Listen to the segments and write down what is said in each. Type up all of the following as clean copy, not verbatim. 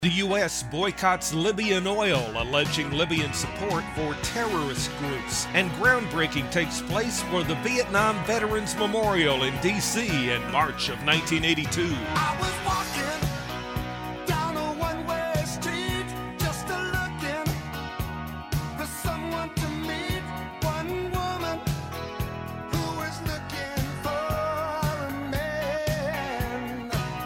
The U.S. boycotts Libyan oil, alleging Libyan support for terrorist groups. And groundbreaking takes place for the Vietnam Veterans Memorial in D.C. in March of 1982. I was walking down a one-way street, just looking for someone to meet. One woman who was looking for a man.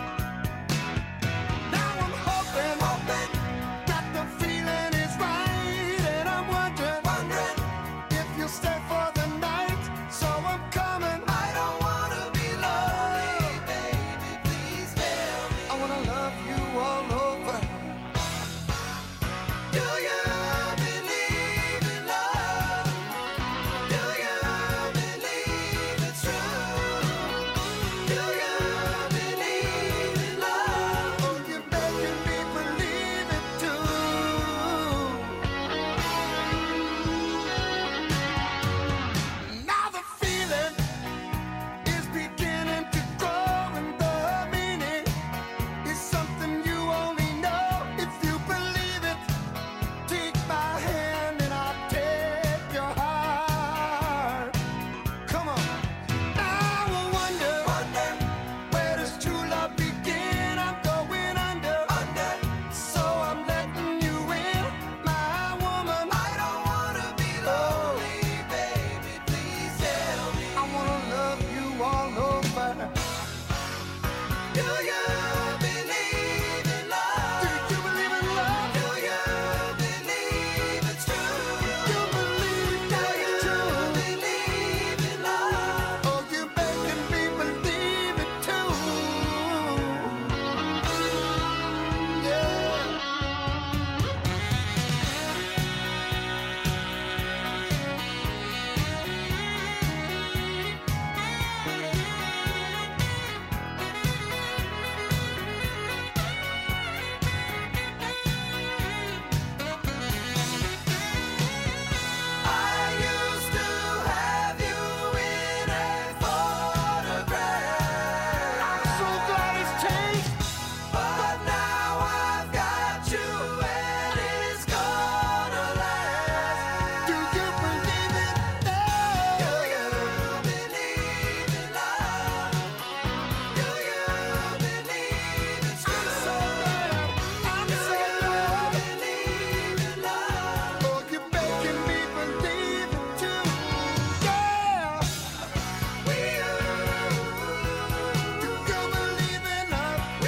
Now I'm hoping that the feeling is right, and I'm wondering if you'll stay for the night. So I'm coming. I don't wanna be lonely, baby. Please tell me. I wanna love you all over. Do you believe in love? Do you believe it's true? Do you believe in love? Oh, you're making me believe it too. Now the feeling is beginning to grow, and the meaning is something you only know if you believe it. Take my hand and I'll take your heart. Come on. Now I wonder where does true love begin? I'm going under. So I'm letting you in, my woman. I don't wanna be lonely, baby. Please tell me. I wanna love you all over. Do you believe in love? Do you believe in love? Do you believe it's true? You believe that it's true? Believe in love? Oh, you're making me believe it too. Yeah. I used to have you in a photograph. I'm so glad it's changed, but now I've got you and it's gonna last. Do you believe it now? Do you believe in love? Do you believe it's true? I'm so glad. Believe in love. Oh, you're making me believe it too. Yeah. Do you believe in love? Do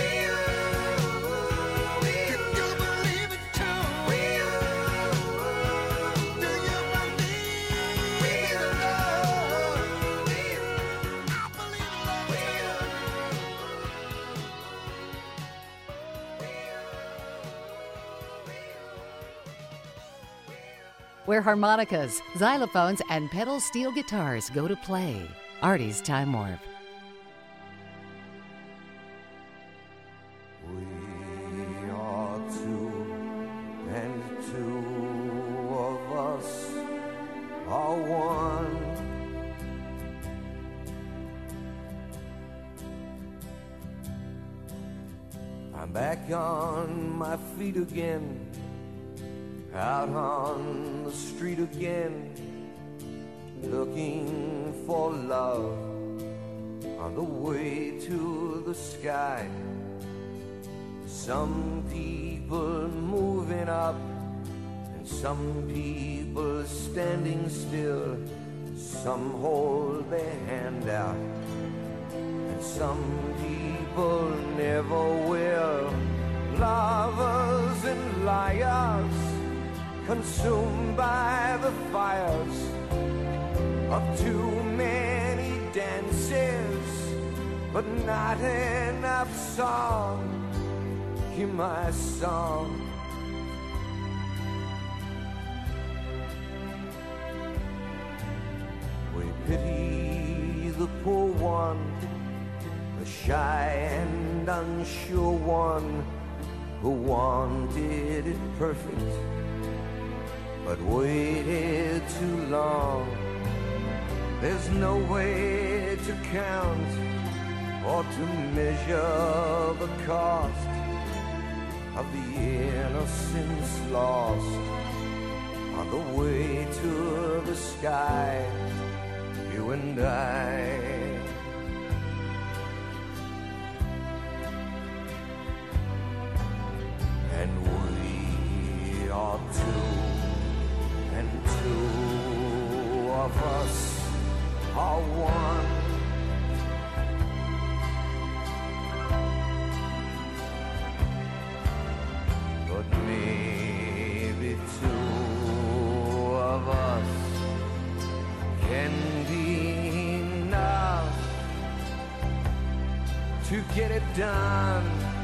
you believe it too? Do you believe in love? I believe Where harmonicas, xylophones, and pedal steel guitars go to play. Artie's Time Warp. We are two, and two of us are one. I'm back on my feet again, out on the street again, looking for love on the way to the sky. Some people moving up, and some people standing still. Some hold their hand out, and some people never will. Lovers and liars, consumed by the fires of too many dances, but not enough song. Hear my song. We pity the poor one, the shy and unsure one, who wanted it perfect but waited too long. There's no way to count or to measure the cost of the innocence lost on the way to the sky, you and I. And we are two, and two of us are one. But maybe two of us can be enough to get it done.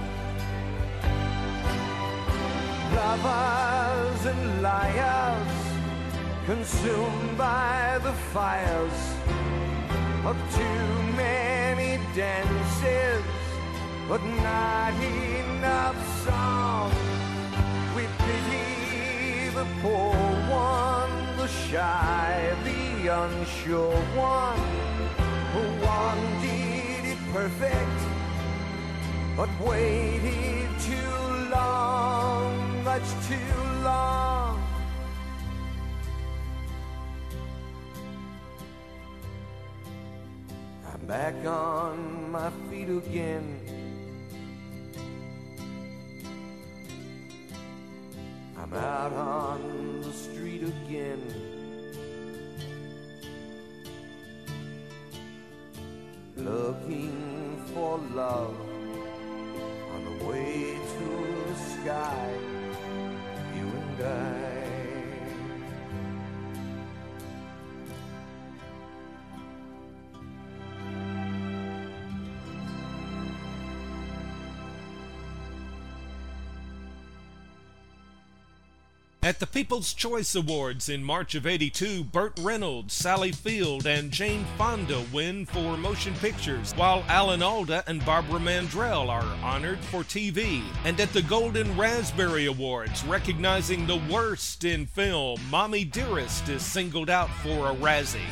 Lovers and liars, consumed by the fires of too many dances, but not enough songs. We pity the poor one, the shy, the unsure one, who wanted it perfect, but waited too long, much too long. I'm back on my feet again. I'm out on the street again. Looking for love on the way to the sky, you and I. At the People's Choice Awards in March of '82, Burt Reynolds, Sally Field, and Jane Fonda win for motion pictures, while Alan Alda and Barbara Mandrell are honored for TV. And at the Golden Raspberry Awards, recognizing the worst in film, Mommy Dearest is singled out for a Razzie.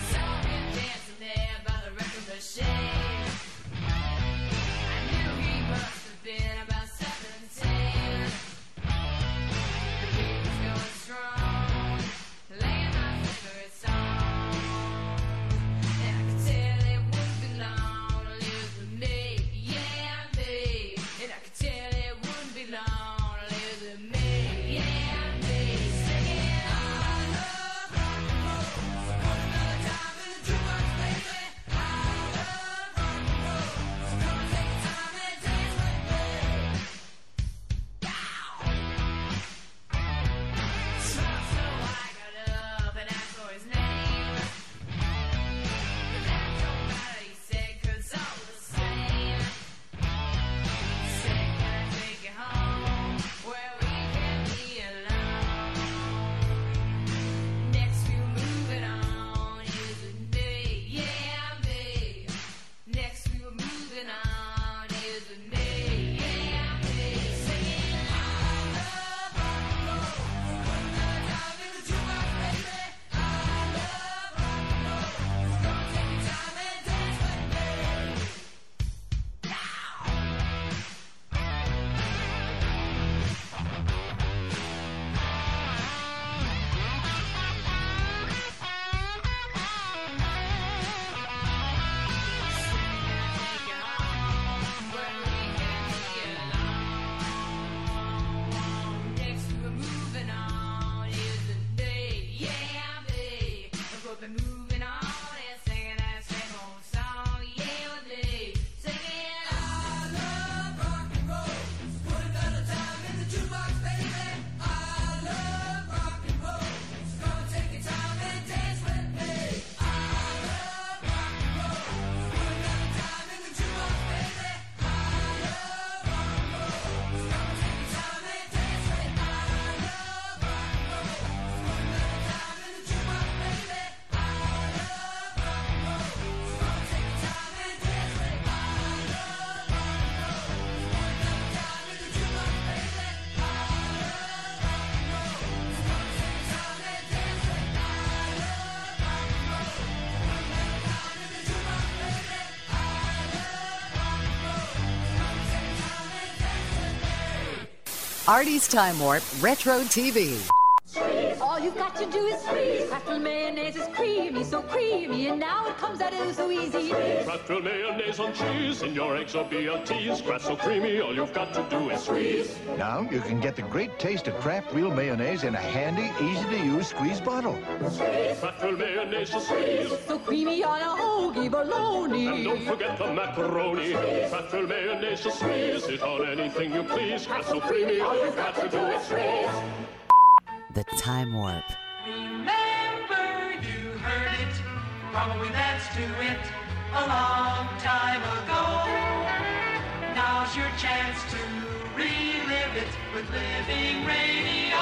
Artie's Time Warp Retro TV. All you've got to do is freeze. Kraft mayonnaise is creamy, so creamy, and now it comes out so easy. Kraft mayonnaise on cheese in your eggs or BLTs. Kraft so creamy, all you've got to do is squeeze. Now you can get the great taste of Kraft Real Mayonnaise in a handy, easy-to-use squeeze bottle. Kraft mayonnaise to squeeze. So creamy on a hoagie bologna. And don't forget the macaroni. Kraft mayonnaise to squeeze it on anything you please. Kraft so creamy, all you've got to do is squeeze. The Time Warp. Remember, you heard it, probably that's to it, a long time ago. Now's your chance to relive it with Living Radio.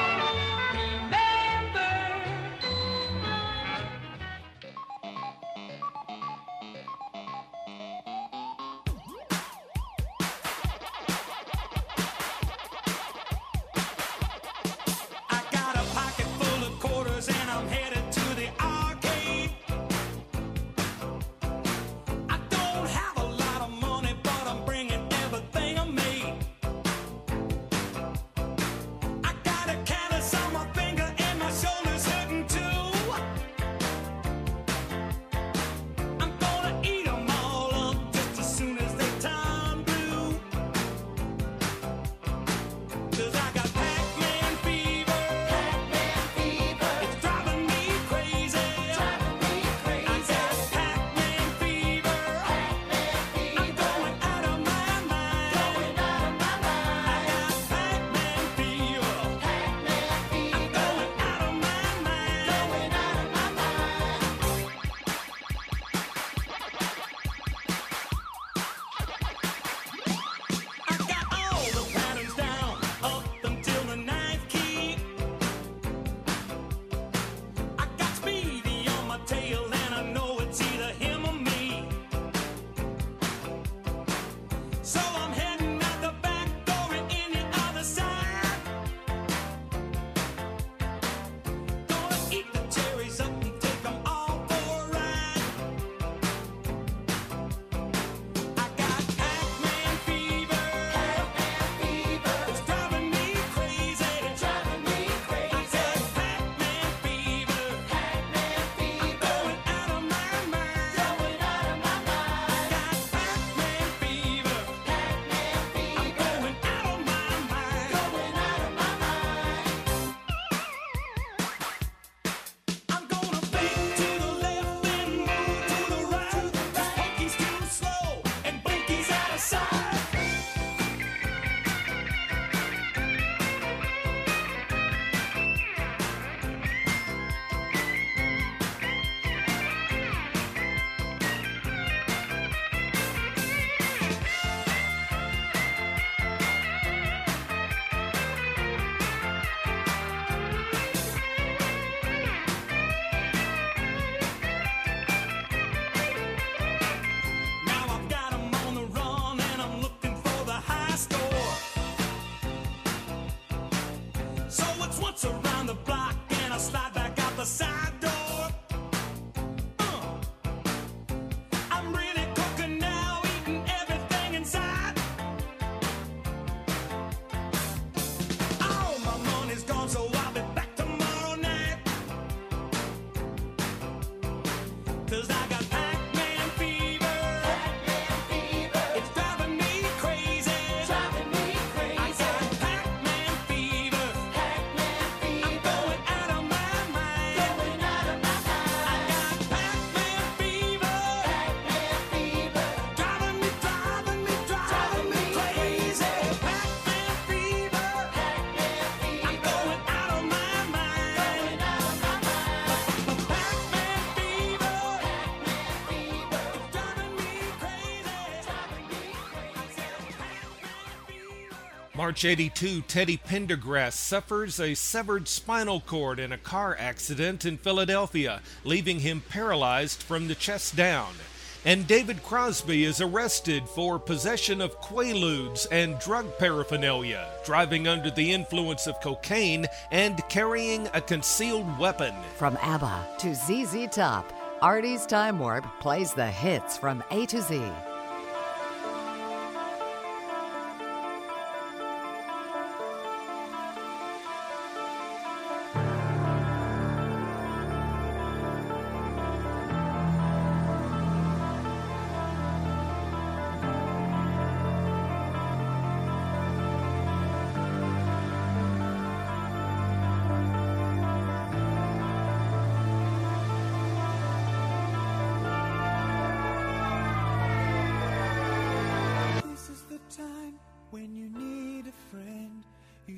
March 82, Teddy Pendergrass suffers a severed spinal cord in a car accident in Philadelphia, leaving him paralyzed from the chest down. And David Crosby is arrested for possession of Quaaludes and drug paraphernalia, driving under the influence of cocaine, and carrying a concealed weapon. From ABBA to ZZ Top, Artie's Time Warp plays the hits from A to Z.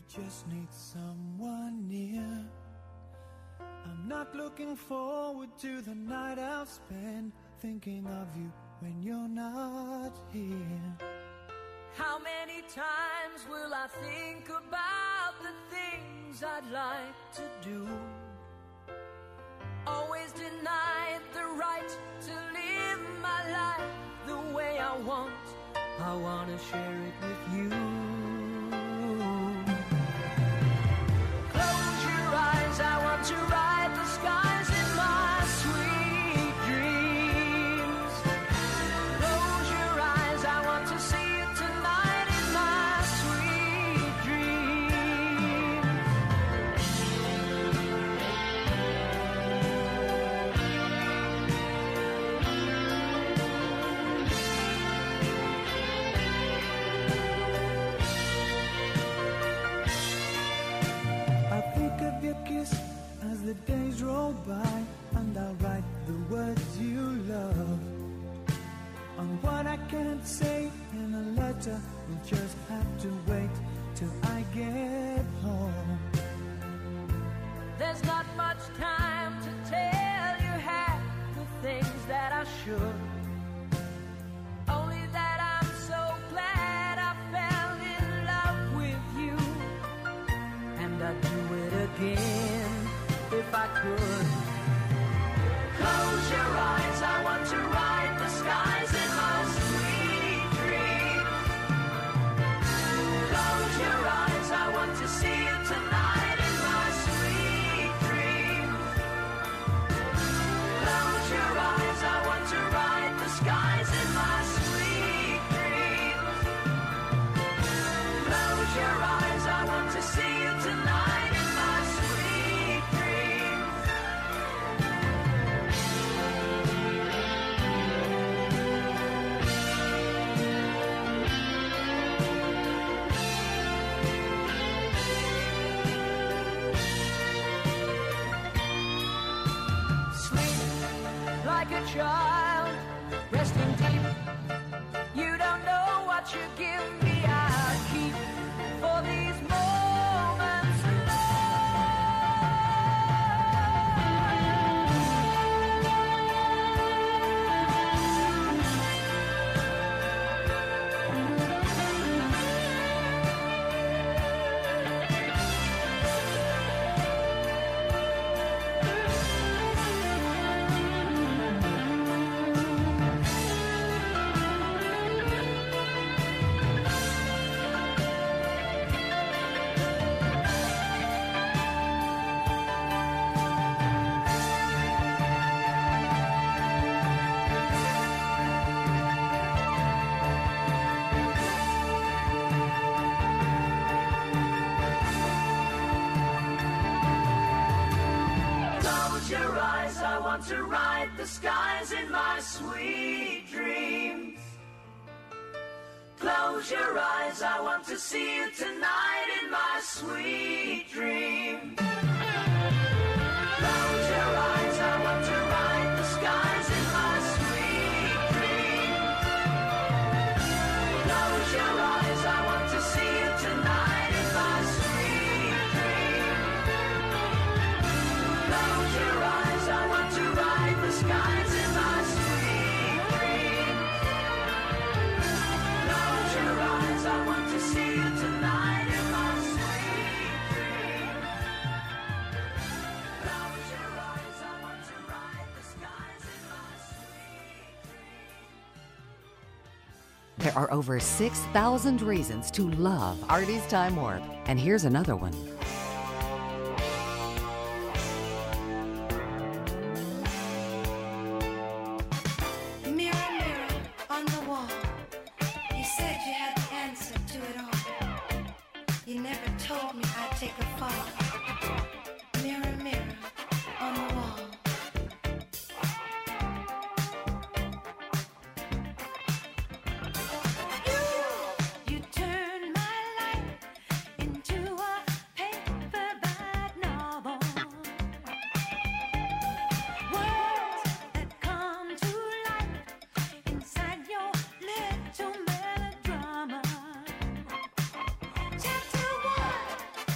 just need someone near. I'm not looking forward to the night I'll spend thinking of you when you're not here. How many times will I think about the things I'd like to do? Always denied the right to live my life the way I want. I want to share it with you. Close your eyes, I want to ride the skies in my sweet dreams. Close your eyes, I want to see it tonight in my sweet dreams. I think of your kiss as the days roll by, and I'll write the words you love. On what I can't say in a letter, we'll just have to wait till I get home. There's not much time to tell you half the things that I should. Only that I'm so glad I fell in love with you. And I'd do it again if I could. Close your eyes, I want to ride the skies in my sweet dreams. Close your eyes, I want to see you tonight in my sweet dreams. Close your eyes, I want to ride the skies in my sweet dreams. Close your eyes, I want to see you tonight in my sweet dreams. Sleep like a child, resting deep. You don't know what you give me. I keep for these moments to ride the skies in my sweet dreams. Close your eyes, I want to see you tonight in my sweet dreams. Close your eyes, I want to ride the skies in my sweet dreams. Close your eyes, I want to see you tonight in my sweet dreams. Close your eyes, I want to ride the skies in my sweet dreams. Close your eyes, I want to see you tonight in my sweet dreams. Close your eyes, I want to ride the skies in my sweet dreams. There are over 6,000 reasons to love Artie's Time Warp. And here's another one. Mirror, mirror on the wall, you said you had the answer to it all. You never told me I'd take a fall. Mirror, mirror on the wall. You turned my life into a paperback novel. Words that come to life inside your little melodrama. Chapter 1,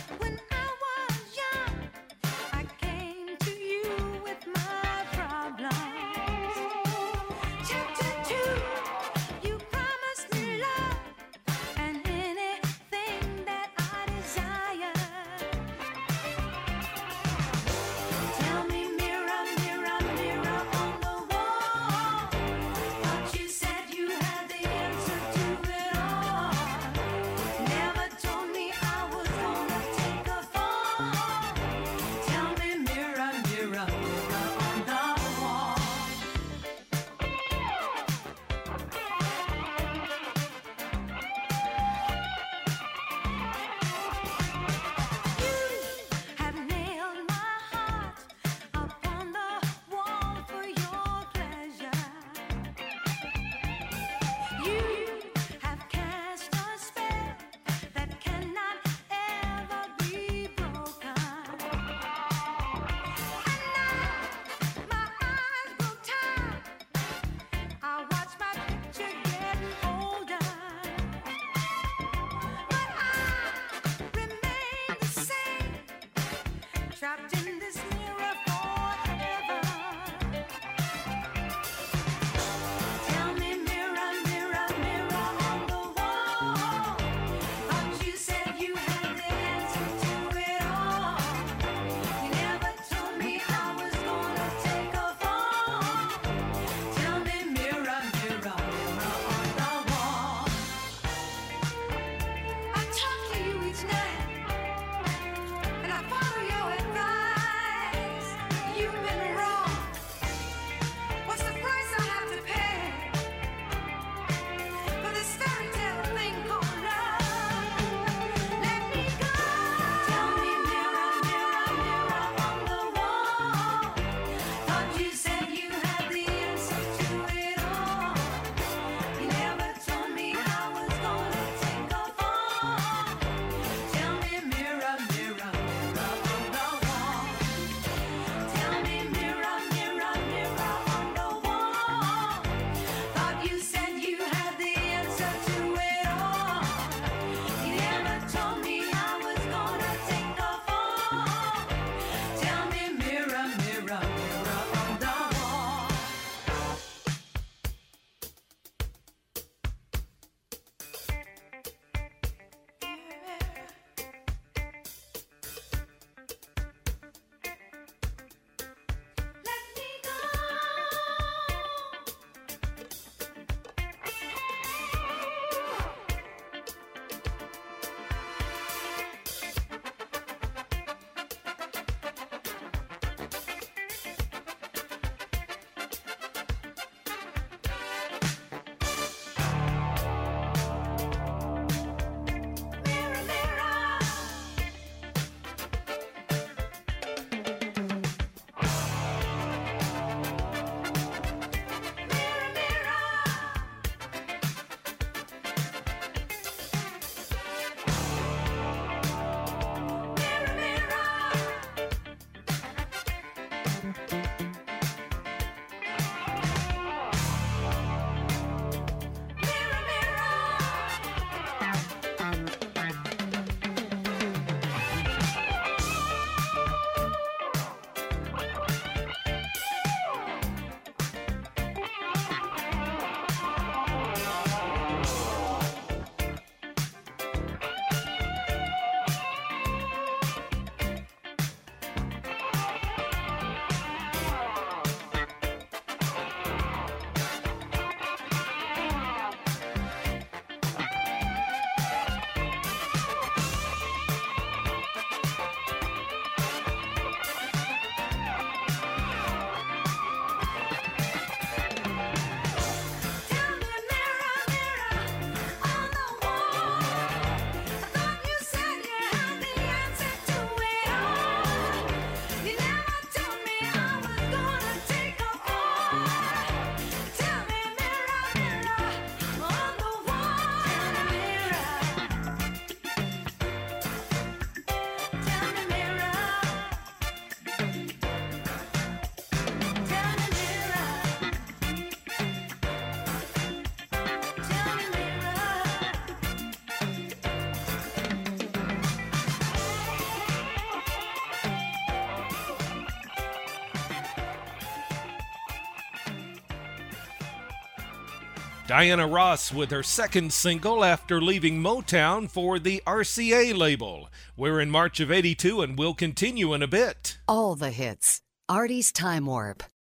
Diana Ross with her second single after leaving Motown for the RCA label. We're in March of '82 and we'll continue in a bit. All the hits. Artie's Time Warp.